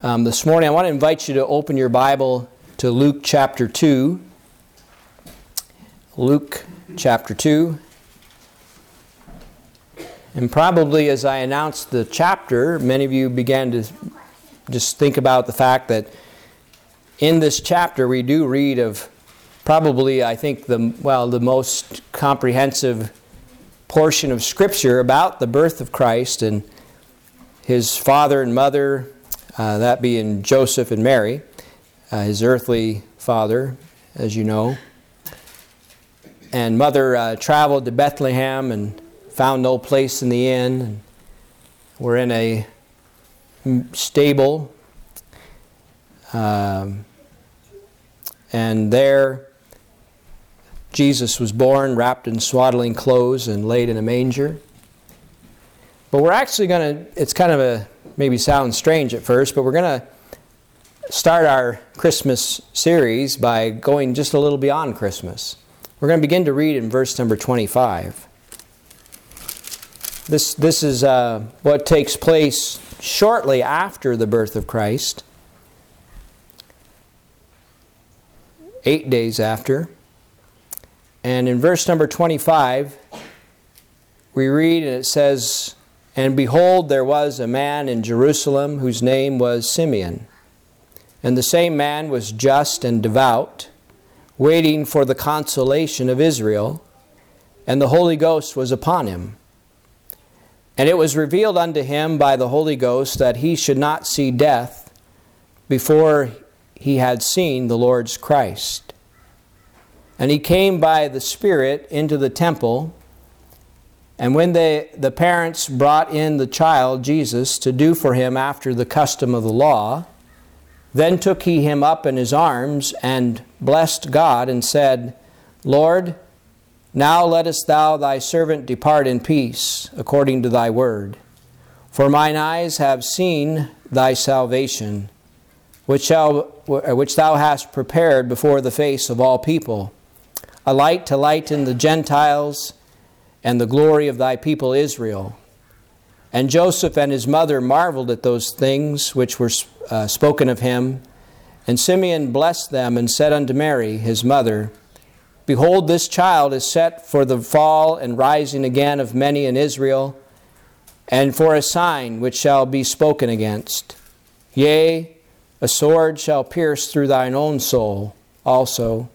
This morning I want to invite you to open your Bible to Luke chapter 2. Luke chapter 2. And probably as I announced the chapter, many of you began to just think about the fact that in this chapter we do read of probably, I think, the most comprehensive portion of Scripture about the birth of Christ and his father and mother, that being Joseph and Mary, his earthly father, as you know. And mother traveled to Bethlehem and found no place in the inn. And we're in a stable. And there Jesus was born, wrapped in swaddling clothes and laid in a manger. But we're actually going to, it's kind of maybe sounds strange at first, but we're going to start our Christmas series by going just a little beyond Christmas. We're going to begin to read in verse number 25. This is what takes place shortly after the birth of Christ. 8 days after. And in verse number 25, we read, and it says, "And behold, there was a man in Jerusalem whose name was Simeon. And the same man was just and devout, waiting for the consolation of Israel, and the Holy Ghost was upon him. And it was revealed unto him by the Holy Ghost that he should not see death before he had seen the Lord's Christ. And he came by the Spirit into the temple, and when the parents brought in the child Jesus to do for him after the custom of the law, then took he him up in his arms and blessed God and said, Lord, now lettest thou thy servant depart in peace, according to thy word. For mine eyes have seen thy salvation, which thou hast prepared before the face of all people, a light to lighten the Gentiles, and the glory of thy people Israel. And Joseph and his mother marveled at those things which were spoken of him. And Simeon blessed them and said unto Mary, his mother, Behold, this child is set for the fall and rising again of many in Israel, and for a sign which shall be spoken against. Yea, a sword shall pierce through thine own soul also,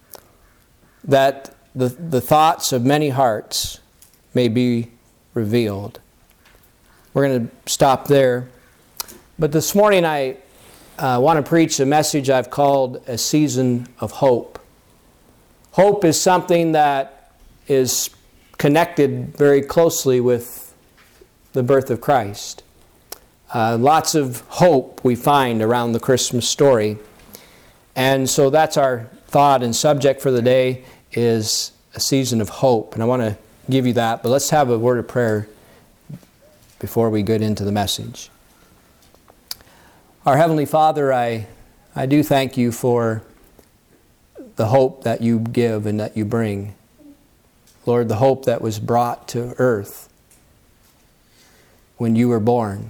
that the thoughts of many hearts may be revealed." We're going to stop there. But this morning I want to preach a message I've called A Season of Hope. Hope is something that is connected very closely with the birth of Christ. Lots of hope we find around the Christmas story. And so that's our thought and subject for the day, is a season of hope. And I want to give you that, but let's have a word of prayer before we get into the message. Our Heavenly Father, I do thank you for the hope that you give and that you bring. Lord, the hope that was brought to earth when you were born.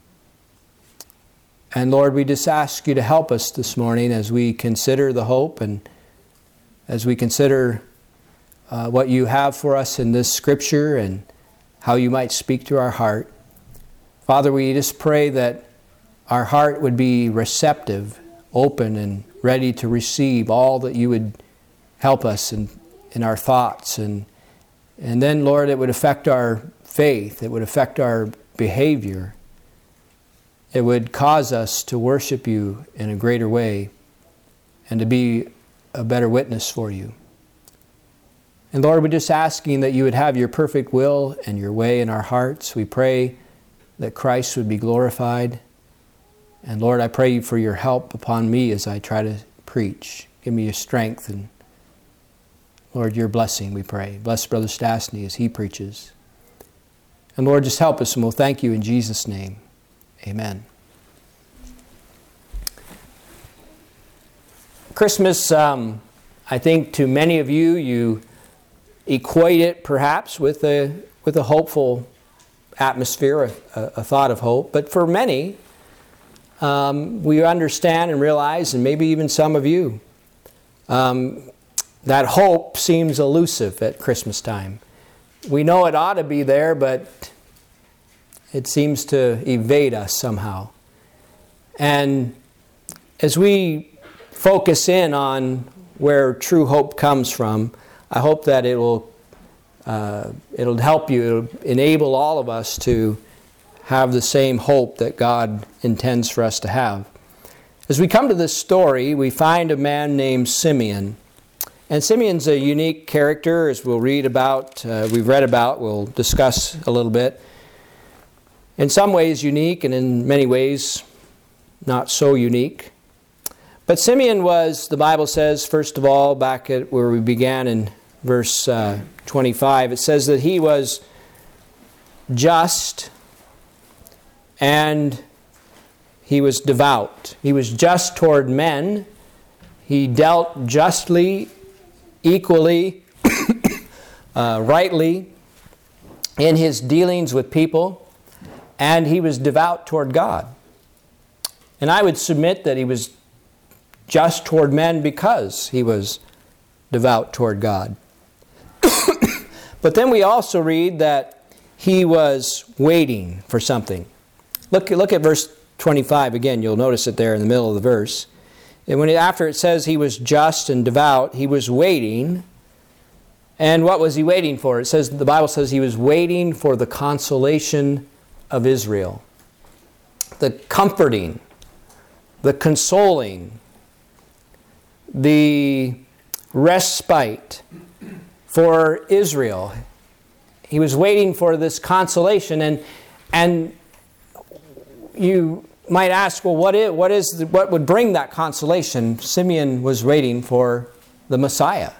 And Lord, we just ask you to help us this morning as we consider the hope and as we consider what you have for us in this Scripture and how you might speak to our heart. Father, we just pray that our heart would be receptive, open, and ready to receive all that you would help us in our thoughts. And then, Lord, it would affect our faith. It would affect our behavior. It would cause us to worship you in a greater way and to be a better witness for you. And Lord, we're just asking that you would have your perfect will and your way in our hearts. We pray that Christ would be glorified. And Lord, I pray for your help upon me as I try to preach. Give me your strength and, Lord, your blessing, we pray. Bless Brother Stastny as he preaches. And Lord, just help us, and we'll thank you in Jesus' name. Amen. Christmas, I think to many of you, you equate it perhaps with a hopeful atmosphere, a thought of hope. But for many, we understand and realize, and maybe even some of you, that hope seems elusive at Christmas time. We know it ought to be there, but it seems to evade us somehow. And as we focus in on where true hope comes from, I hope that it'll help you, it'll enable all of us to have the same hope that God intends for us to have. As we come to this story, we find a man named Simeon. And Simeon's a unique character, as we'll read about, we'll discuss a little bit. In some ways unique, and in many ways not so unique. But Simeon was, the Bible says, first of all, back at where we began in verse 25, it says that he was just and he was devout. He was just toward men. He dealt justly, equally, rightly in his dealings with people, and he was devout toward God. And I would submit that he was just toward men because he was devout toward God. But then we also read that he was waiting for something. Look at verse 25 again. You'll notice it there in the middle of the verse. And after it says he was just and devout, he was waiting. And what was he waiting for? It says, the Bible says he was waiting for the consolation of Israel. The comforting, the consoling, the respite for Israel. He was waiting for this consolation, and you might ask, well, what would bring that consolation? Simeon was waiting for the Messiah.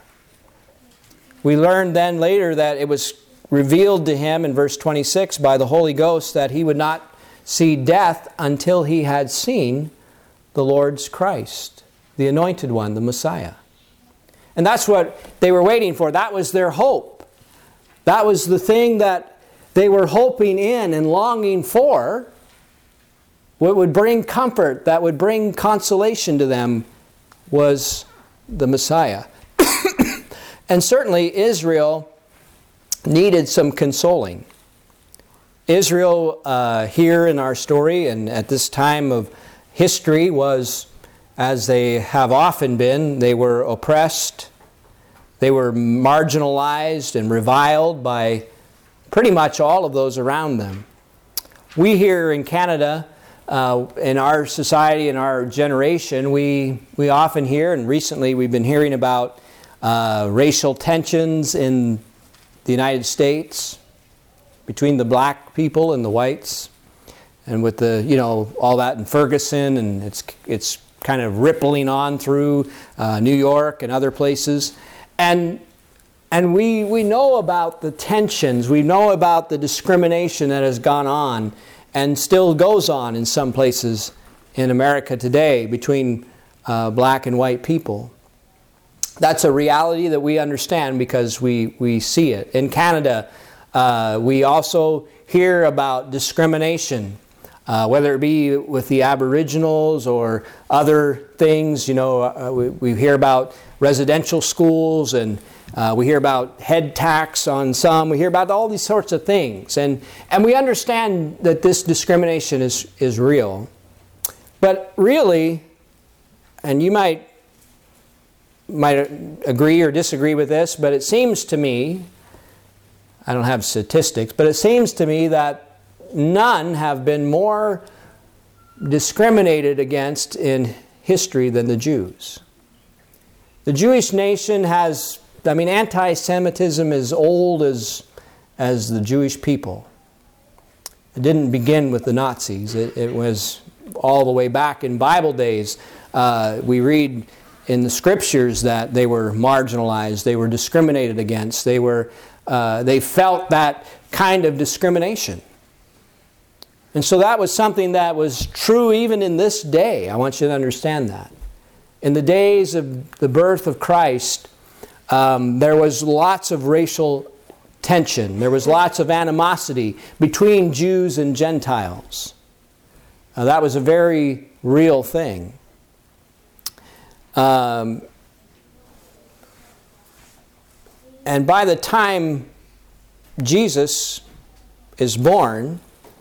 We learned then later that it was revealed to him in verse 26 by the Holy Ghost that he would not see death until he had seen the Lord's Christ, the Anointed One, the Messiah. And that's what they were waiting for. That was their hope. That was the thing that they were hoping in and longing for. What would bring comfort, that would bring consolation to them, was the Messiah. And certainly Israel needed some consoling. Israel, here in our story and at this time of history, was, as they have often been, they were oppressed, they were marginalized and reviled by pretty much all of those around them. We here in Canada, in our society, in our generation, we often hear, and recently we've been hearing about racial tensions in the United States between the black people and the whites, and with the all that in Ferguson, and it's kind of rippling on through New York and other places, and we know about the tensions, we know about the discrimination that has gone on and still goes on in some places in America today between black and white people. That's a reality that we understand because we see it. In Canada, we also hear about discrimination, whether it be with the Aboriginals or other things. We hear about residential schools, and we hear about head tax on some. We hear about all these sorts of things. And we understand that this discrimination is real. But really, and you might agree or disagree with this, but it seems to me, I don't have statistics, but it seems to me that none have been more discriminated against in history than the Jews. The Jewish nation has, anti-Semitism is old as the Jewish people. It didn't begin with the Nazis. It was all the way back in Bible days. We read in the Scriptures that they were marginalized, they were discriminated against, they felt that kind of discrimination. And so that was something that was true even in this day. I want you to understand that. In the days of the birth of Christ, there was lots of racial tension. There was lots of animosity between Jews and Gentiles. That was a very real thing. And by the time Jesus is born,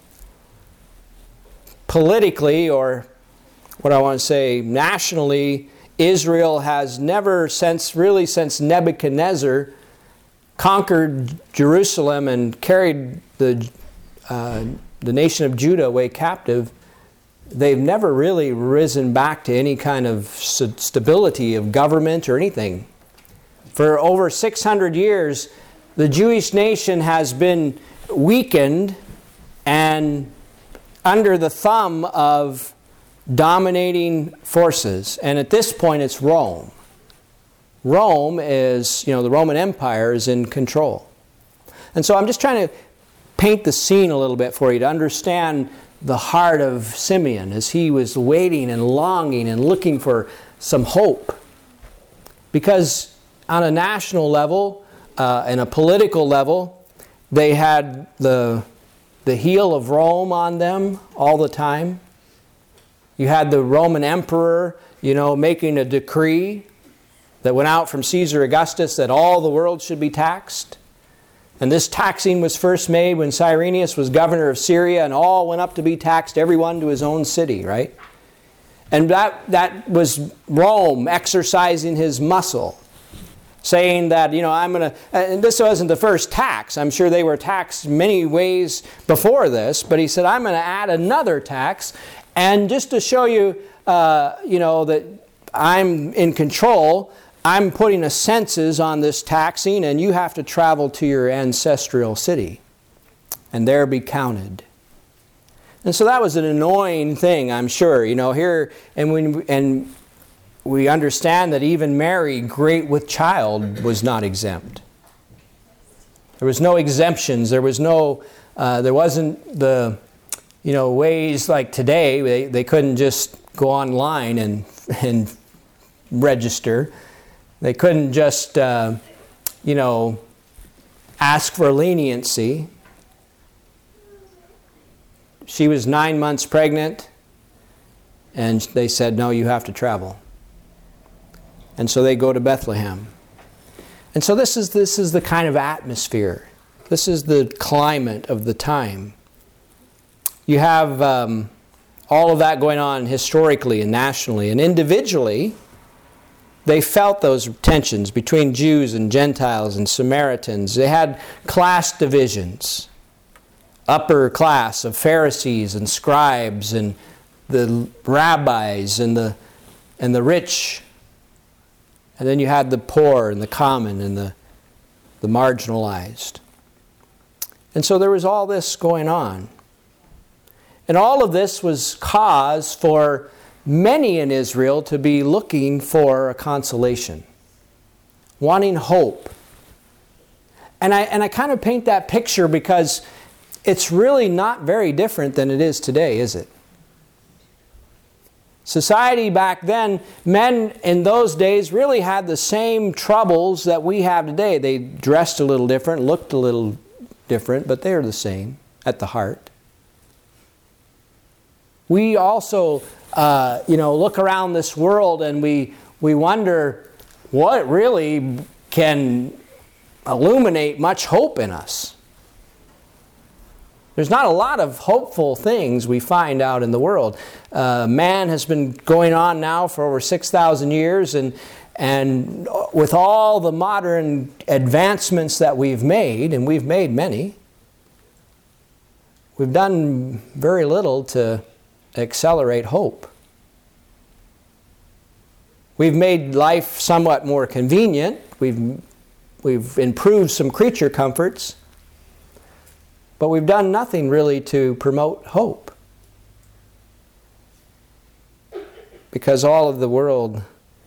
politically, or what I want to say nationally, Israel has never since Nebuchadnezzar conquered Jerusalem and carried the nation of Judah away captive, they've never really risen back to any kind of stability of government or anything. For over 600 years, the Jewish nation has been weakened and under the thumb of dominating forces. And at this point, it's Rome. Rome is, the Roman Empire is in control. And so I'm just trying to paint the scene a little bit for you to understand the heart of Simeon as he was waiting and longing and looking for some hope. Because on a national level, and a political level, they had the heel of Rome on them all the time. You had the Roman emperor, making a decree that went out from Caesar Augustus that all the world should be taxed. And this taxing was first made when Cyrenius was governor of Syria, and all went up to be taxed, everyone to his own city, right? And that was Rome exercising his muscle, saying that, I'm going to, and this wasn't the first tax. I'm sure they were taxed many ways before this, but he said, I'm going to add another tax. And just to show you, that I'm in control, I'm putting a census on this taxing, and you have to travel to your ancestral city and there be counted. And so that was an annoying thing, I'm sure. Here, and we understand that even Mary, great with child, was not exempt. There was no exemptions. There was no, there wasn't the, ways like today. They couldn't just go online and register. They couldn't just, ask for leniency. She was 9 months pregnant, and they said, no, you have to travel. And so they go to Bethlehem. And so this is the kind of atmosphere. This is the climate of the time. You have all of that going on historically and nationally. And individually, they felt those tensions between Jews and Gentiles and Samaritans. They had class divisions. Upper class of Pharisees and scribes and the rabbis and the rich. And then you had the poor and the common and the marginalized. And so there was all this going on. And all of this was cause for many in Israel to be looking for a consolation, wanting hope. And I kind of paint that picture because it's really not very different than it is today, is it? Society back then, men in those days really had the same troubles that we have today. They dressed a little different, looked a little different, but they are the same at the heart. We also, look around this world and we wonder what really can illuminate much hope in us. There's not a lot of hopeful things we find out in the world. Man has been going on now for over 6,000 years, and with all the modern advancements that we've made, and we've made many, we've done very little to accelerate hope. We've made life somewhat more convenient. We've improved some creature comforts. But we've done nothing really to promote hope. Because all of the world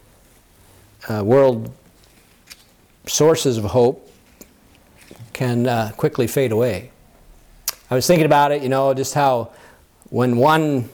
sources of hope can quickly fade away. I was thinking about it, just how when one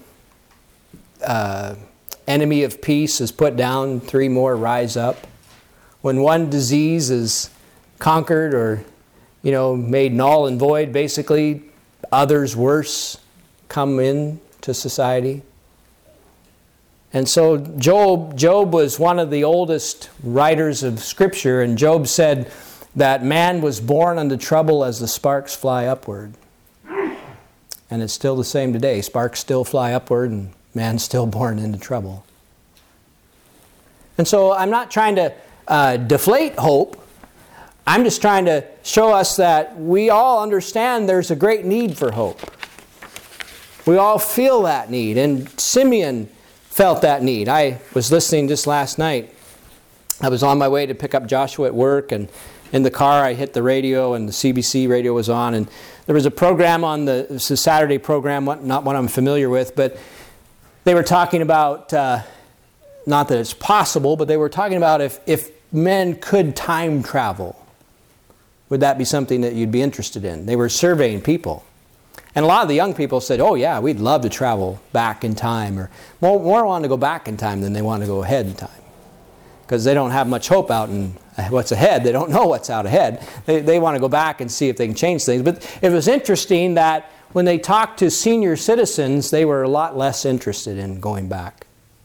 enemy of peace is put down, 3 more rise up. When one disease is conquered or made null and void, basically, others worse come in to society. And so Job was one of the oldest writers of Scripture, and Job said that man was born unto trouble as the sparks fly upward. And it's still the same today. Sparks still fly upward, and man's still born into trouble. And so I'm not trying to deflate hope. I'm just trying to show us that we all understand there's a great need for hope. We all feel that need, and Simeon felt that need. I was listening just last night. I was on my way to pick up Joshua at work, and in the car I hit the radio, and the CBC radio was on, and there was a program on the Saturday program, not one I'm familiar with, but they were talking about, not that it's possible, but they were talking about if men could time travel, would that be something that you'd be interested in? They were surveying people. And a lot of the young people said, oh yeah, we'd love to travel back in time, or more want to go back in time than they want to go ahead in time. Because they don't have much hope out in what's ahead. They don't know what's out ahead. They want to go back and see if they can change things. But it was interesting that when they talked to senior citizens, they were a lot less interested in going back.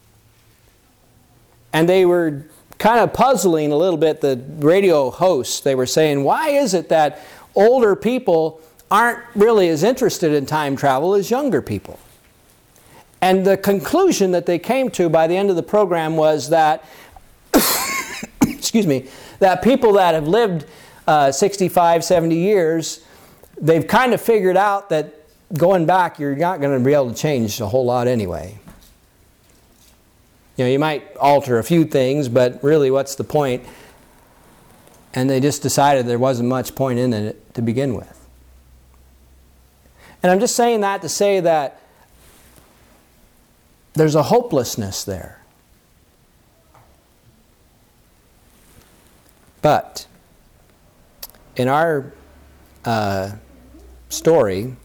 And they were kind of puzzling a little bit, the radio hosts. They were saying, why is it that older people aren't really as interested in time travel as younger people? And the conclusion that they came to by the end of the program was that, excuse me, that people that have lived 65, 70 years, they've kind of figured out that going back, you're not going to be able to change a whole lot anyway. You know, you might alter a few things, but really what's the point? And they just decided there wasn't much point in it to begin with. And I'm just saying that to say that there's a hopelessness there. But in our story,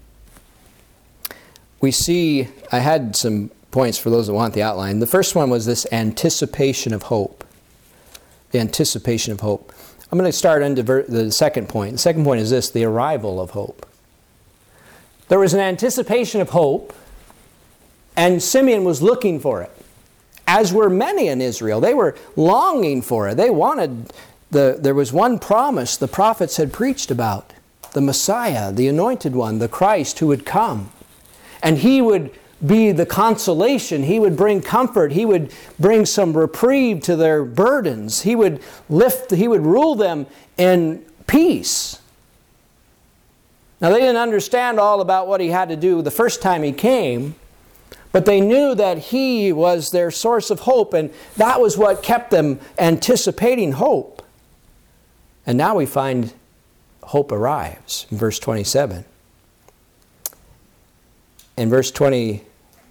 we see, I had some points for those that want the outline. The first one was this anticipation of hope. The anticipation of hope. I'm going to start into the second point. The second point is this, the arrival of hope. There was an anticipation of hope, and Simeon was looking for it. As were many in Israel. They were longing for it. They wanted, there was one promise the prophets had preached about. The Messiah, the Anointed One, the Christ who would come. And He would be the consolation. He would bring comfort. He would bring some reprieve to their burdens. He would rule them in peace. Now they didn't understand all about what He had to do the first time He came, but they knew that He was their source of hope, and that was what kept them anticipating hope. And now we find hope arrives in verse 27. In verse 26,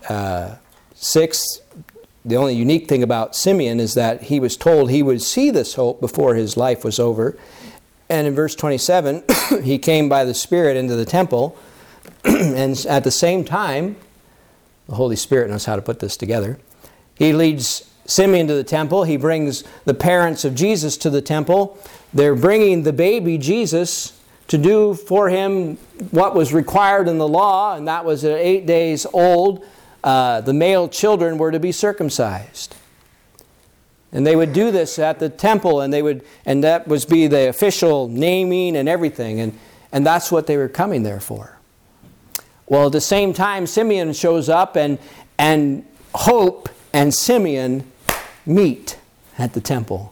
the only unique thing about Simeon is that he was told he would see this hope before his life was over. And in verse 27, he came by the Spirit into the temple, and at the same time, the Holy Spirit knows how to put this together. He leads Simeon to the temple. He brings the parents of Jesus to the temple. They're bringing the baby Jesus to do for him what was required in the law, and that was at 8 days old, the male children were to be circumcised. And they would do this at the temple, and that was be the official naming and everything, and that's what they were coming there for. Well, at the same time, Simeon shows up, and Hope and Simeon meet at the temple.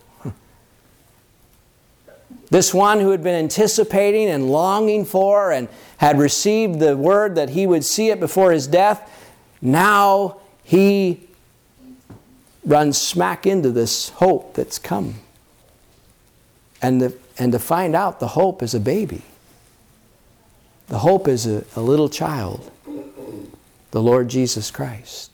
This one who had been anticipating and longing for and had received the word that he would see it before his death, now he runs smack into this hope that's come. And to find out the hope is a baby. The hope is a little child, the Lord Jesus Christ.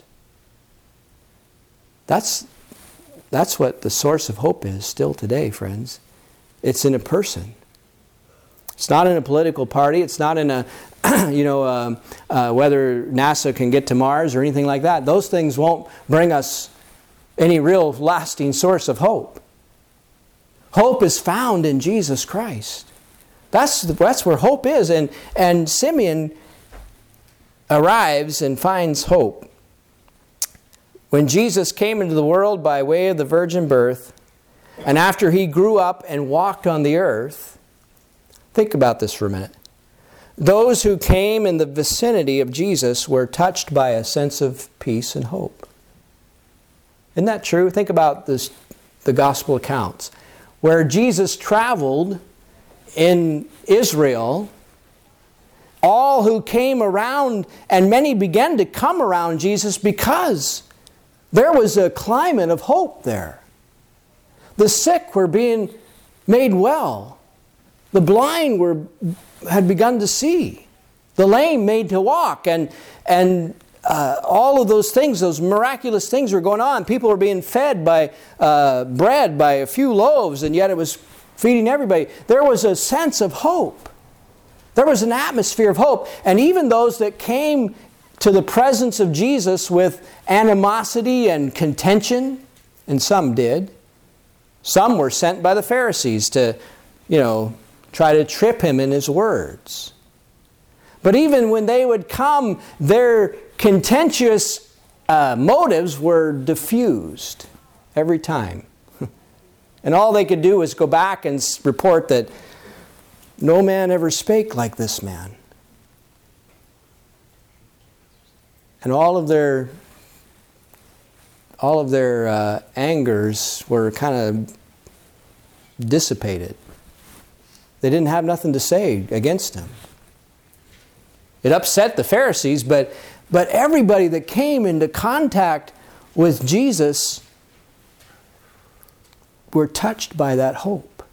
That's what the source of hope is still today, friends. It's in a person. It's not in a political party. It's not in a, whether NASA can get to Mars or anything like that. Those things won't bring us any real lasting source of hope. Hope is found in Jesus Christ. That's where hope is. And Simeon arrives and finds hope. When Jesus came into the world by way of the virgin birth, and after he grew up and walked on the earth, think about this for a minute. Those who came in the vicinity of Jesus were touched by a sense of peace and hope. Isn't that true? Think about this, the gospel accounts. Where Jesus traveled in Israel, all who came around, and many began to come around Jesus because there was a climate of hope there. The sick were being made well. The blind had begun to see. The lame made to walk. And all of those things, those miraculous things were going on. People were being fed by bread, by a few loaves, and yet it was feeding everybody. There was a sense of hope. There was an atmosphere of hope. And even those that came to the presence of Jesus with animosity and contention, and some did, some were sent by the Pharisees to, try to trip him in his words. But even when they would come, their contentious motives were diffused every time. And all they could do was go back and report that no man ever spake like this man. And all of their angers were kind of dissipated. They didn't have nothing to say against him. It upset the Pharisees, but everybody that came into contact with Jesus were touched by that hope.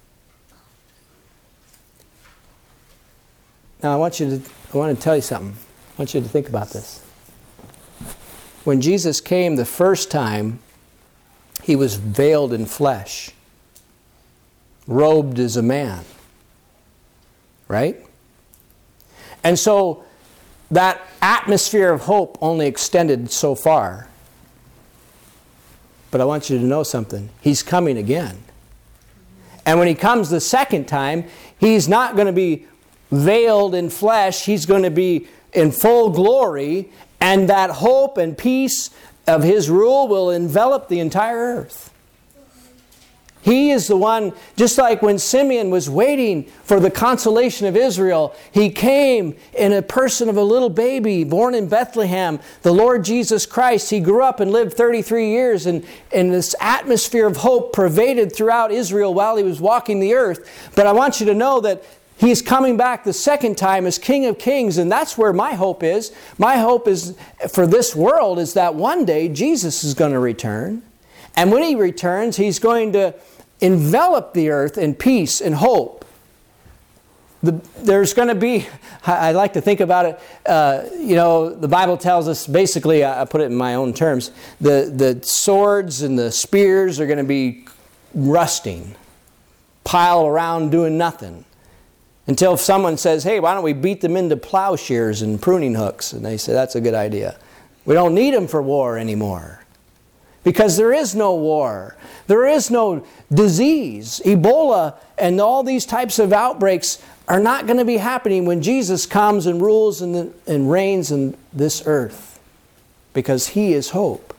Now I want to tell you something. I want you to think about this. When Jesus came the first time, he was veiled in flesh, robed as a man. Right? And so that atmosphere of hope only extended so far. But I want you to know something. He's coming again. And when he comes the second time, he's not going to be veiled in flesh. He's going to be in full glory. And that hope and peace of his rule will envelop the entire earth. He is the one, just like when Simeon was waiting for the consolation of Israel, he came in a person of a little baby born in Bethlehem, the Lord Jesus Christ. He grew up and lived 33 years, and this atmosphere of hope pervaded throughout Israel while he was walking the earth. But I want you to know that he's coming back the second time as King of Kings, and that's where my hope is. My hope is for this world is that one day Jesus is going to return. And when he returns, he's going to envelop the earth in peace and hope. There's going to be, I like to think about it, the Bible tells us, basically, I put it in my own terms, the swords and the spears are going to be rusting, piled around doing nothing. Until someone says, hey, why don't we beat them into plowshares and pruning hooks? And they say, that's a good idea. We don't need them for war anymore. Because there is no war. There is no disease. Ebola and all these types of outbreaks are not going to be happening when Jesus comes and rules and reigns in this earth. Because he is hope.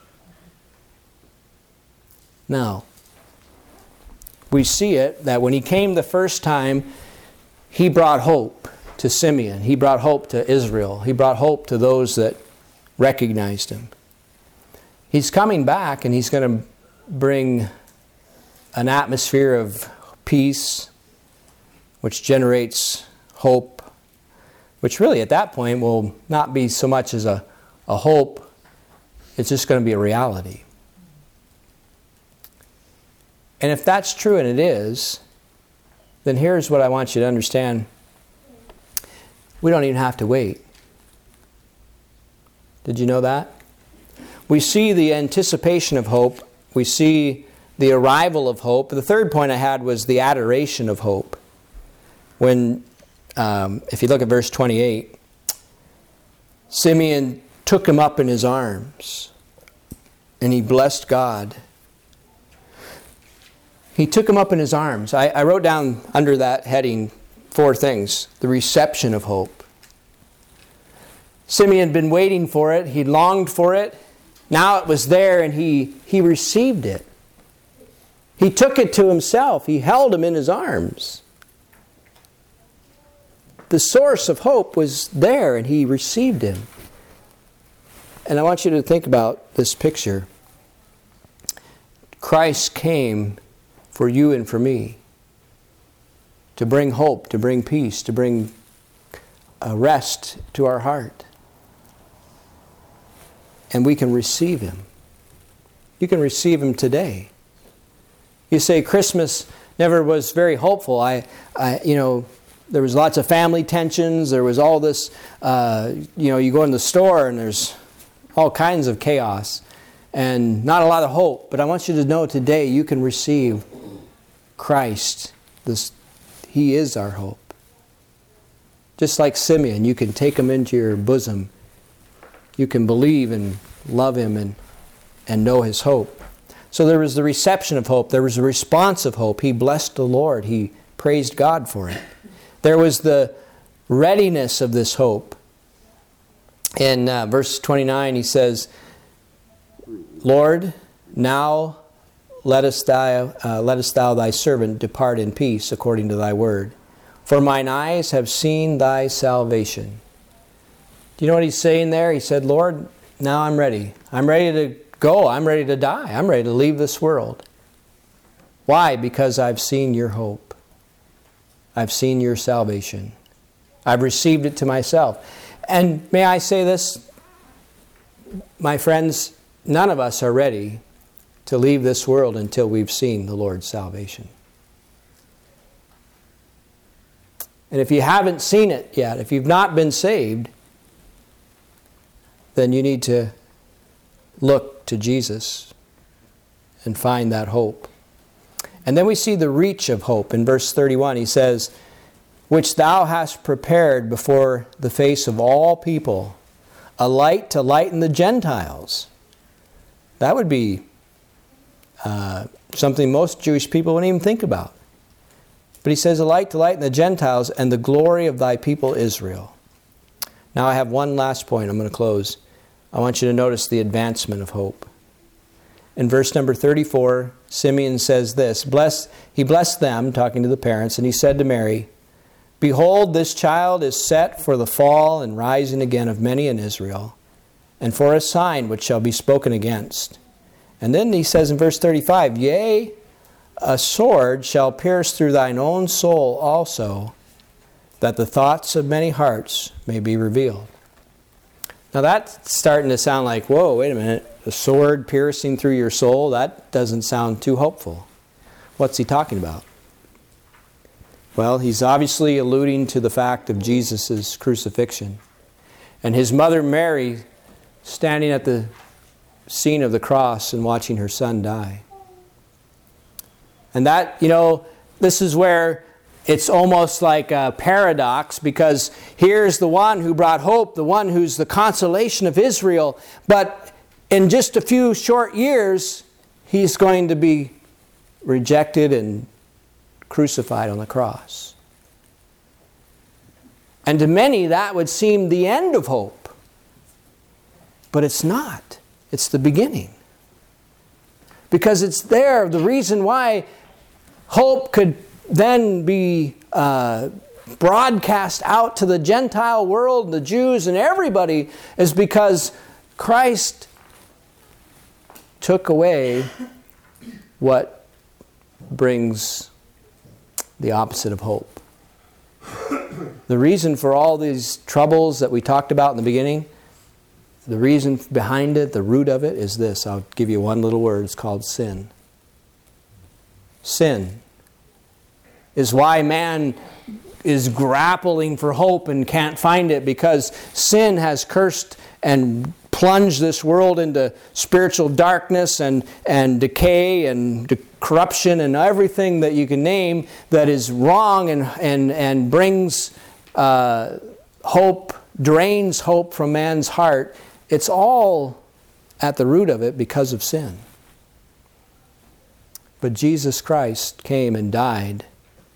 Now, we see it that when he came the first time, he brought hope to Simeon. He brought hope to Israel. He brought hope to those that recognized him. He's coming back and he's going to bring an atmosphere of peace, which generates hope, which really at that point will not be so much as a hope, it's just going to be a reality. And if that's true, and it is, then here's what I want you to understand. We don't even have to wait. Did you know that? We see the anticipation of hope. We see the arrival of hope. The third point I had was the adoration of hope. When, if you look at verse 28, Simeon took him up in his arms and he blessed God. He took him up in his arms. I wrote down under that heading 4 things. The reception of hope. Simeon had been waiting for it. He longed for it. Now it was there, and he received it. He took it to himself. He held him in his arms. The source of hope was there, and he received him. And I want you to think about this picture. Christ came for you and for me to bring hope, to bring peace, to bring a rest to our heart. And we can receive him. You can receive him today. You say Christmas never was very hopeful. There was lots of family tensions. There was all this, you go in the store and there's all kinds of chaos and not a lot of hope. But I want you to know today you can receive Christ. He is our hope. Just like Simeon, you can take him into your bosom. You can believe and love him and know his hope. So there was the reception of hope. There was the response of hope. He blessed the Lord. He praised God for it. There was the readiness of this hope. In verse 29, he says, Lord, now lettest thou thy servant depart in peace according to thy word. For mine eyes have seen thy salvation. Do you know what he's saying there? He said, Lord, now I'm ready. I'm ready to go. I'm ready to die. I'm ready to leave this world. Why? Because I've seen your hope. I've seen your salvation. I've received it to myself. And may I say this, my friends, none of us are ready to leave this world until we've seen the Lord's salvation. And if you haven't seen it yet, if you've not been saved, then you need to look to Jesus and find that hope. And then we see the reach of hope. In verse 31, he says, which thou hast prepared before the face of all people, a light to lighten the Gentiles. That would be something most Jewish people wouldn't even think about. But he says, a light to lighten the Gentiles and the glory of thy people Israel. Now I have one last point. I'm going to close. I want you to notice the advancement of hope. In verse number 34, Simeon says this, he blessed them, talking to the parents, and he said to Mary, behold, this child is set for the fall and rising again of many in Israel, and for a sign which shall be spoken against. And then he says in verse 35, yea, a sword shall pierce through thine own soul also, that the thoughts of many hearts may be revealed. Now that's starting to sound like, whoa, wait a minute, a sword piercing through your soul? That doesn't sound too hopeful. What's he talking about? Well, he's obviously alluding to the fact of Jesus' crucifixion. And his mother Mary standing at the scene of the cross and watching her son die. And that, this is where it's almost like a paradox, because here's the one who brought hope, the one who's the consolation of Israel, but in just a few short years, he's going to be rejected and crucified on the cross. And to many, that would seem the end of hope. But it's not. It's the beginning. Because it's there. The reason why hope could then be broadcast out to the Gentile world, the Jews and everybody, is because Christ took away what brings the opposite of hope. The reason for all these troubles that we talked about in the beginning, the reason behind it, the root of it is this. I'll give you one little word. It's called sin. Sin is why man is grappling for hope and can't find it, because sin has cursed and plunged this world into spiritual darkness and decay and corruption and everything that you can name that is wrong and brings hope, drains hope from man's heart. It's all at the root of it because of sin. But Jesus Christ came and died,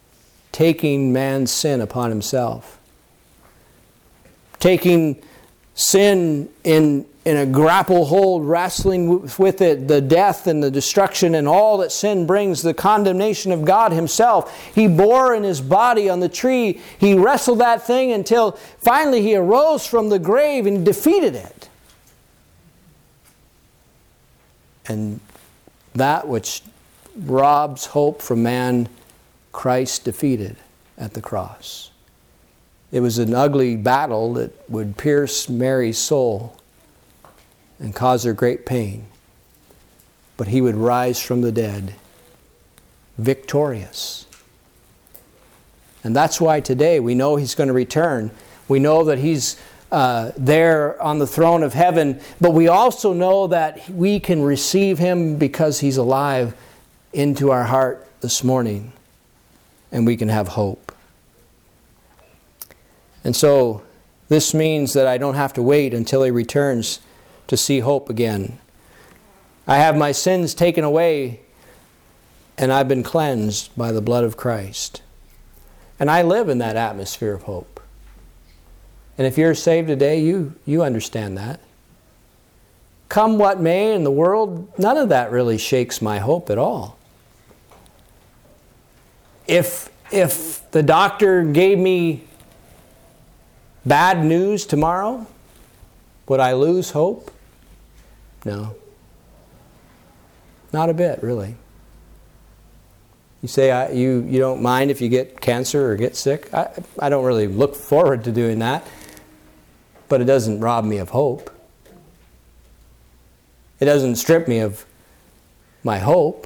taking man's sin upon himself, taking sin in a grapple hold, wrestling with it, the death and the destruction and all that sin brings, the condemnation of God Himself. He bore in His body on the tree. He wrestled that thing until finally He arose from the grave and defeated it. And that which robs hope from man, Christ defeated at the cross. It was an ugly battle that would pierce Mary's soul and cause her great pain. But He would rise from the dead, victorious. And that's why today we know He's going to return. We know that He's there on the throne of heaven, but we also know that we can receive Him because He's alive into our heart this morning, and we can have hope. And so this means that I don't have to wait until He returns to see hope again. I have my sins taken away, and I've been cleansed by the blood of Christ. And I live in that atmosphere of hope. And if you're saved today, you understand that. Come what may in the world, none of that really shakes my hope at all. If the doctor gave me bad news tomorrow, would I lose hope? No. Not a bit, really. You say you don't mind if you get cancer or get sick? I don't really look forward to doing that. But it doesn't rob me of hope. It doesn't strip me of my hope.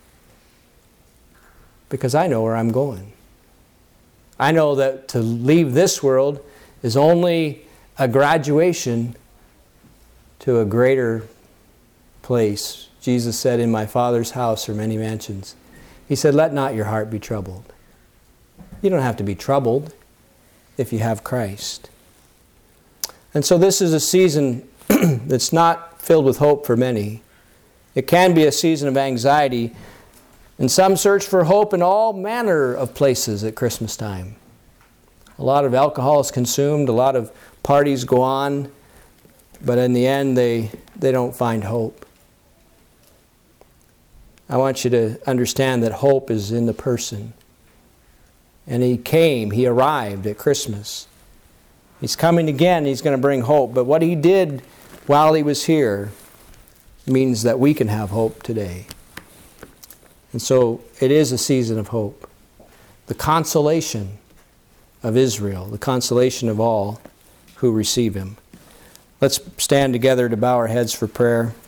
Because I know where I'm going. I know that to leave this world is only a graduation to a greater place. Jesus said, "In my Father's house are many mansions." He said, "Let not your heart be troubled." You don't have to be troubled if you have Christ. And so this is a season that's not filled with hope for many. It can be a season of anxiety, and some search for hope in all manner of places at Christmas time. A lot of alcohol is consumed, a lot of parties go on, but in the end they don't find hope. I want you to understand that hope is in the person. And He arrived at Christmas. He's coming again, He's going to bring hope. But what He did while He was here means that we can have hope today. And so it is a season of hope. The consolation of Israel, the consolation of all who receive Him. Let's stand together to bow our heads for prayer.